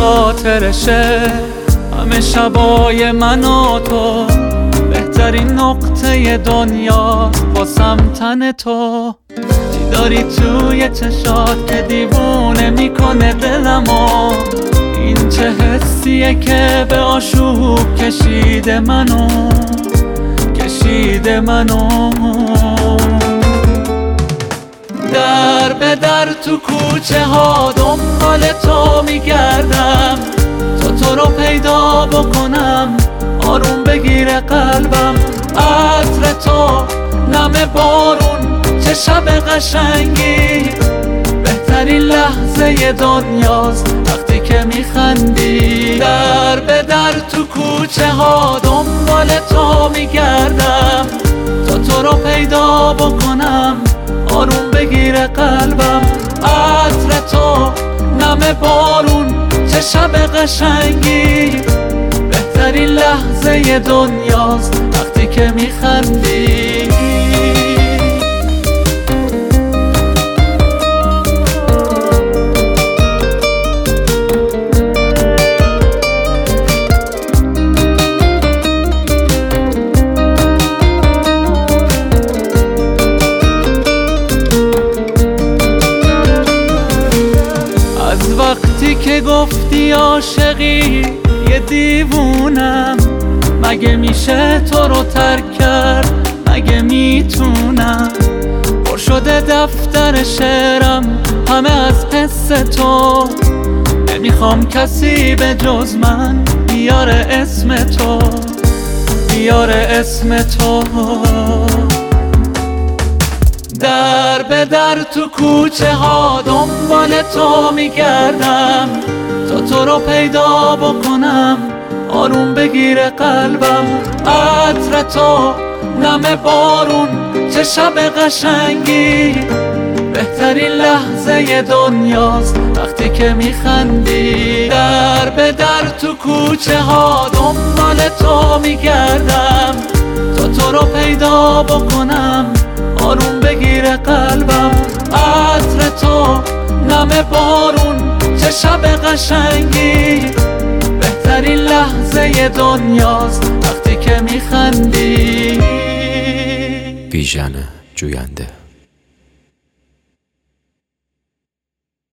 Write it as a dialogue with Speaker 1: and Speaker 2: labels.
Speaker 1: خاطرشه همه شبای من و تو، بهترین نقطه دنیا واسم تن تو. دیداری توی چشات که دیوونه میکنه دلمو، این چه حسیه که به آشوب کشیده منو. در به در تو کوچه ها دنبال تو میگردم، تو رو پیدا بکنم آروم بگیره قلبم. عطر تو نم بارون چه شب قشنگی، بهترین لحظه دنیاست وقتی که میخندی. در به در تو کوچه ها دنبال تو میگردم، تو رو پیدا بکنم آروم بگیره قلبم. عطر تو نم بارون چه شب قشنگی، بهترین لحظه دنیاست وقتی که میخندی. وقتی که گفتی عاشقی یه دیوونم، مگه میشه تو رو ترک کرد؟ مگه میتونم؟ پر شده دفتر شعرم همه از حس تو، نمیخوام کسی به جز من بیاره اسم تو. در به در تو کوچه ها دنبال تو میگردم، تو رو پیدا بکنم آروم بگیره قلبم. عطر تو نم بارون چه شب قشنگی، بهترین لحظه دنیاست وقتی که میخندی. در به در تو کوچه ها دنبال تو میگردم، تو رو پیدا بکنم آروم بگیره قلبم. عطر تو نم بارون چه شب قشنگی، بهترین لحظه دنیاست وقتی که میخندی.
Speaker 2: ویژن جوینده.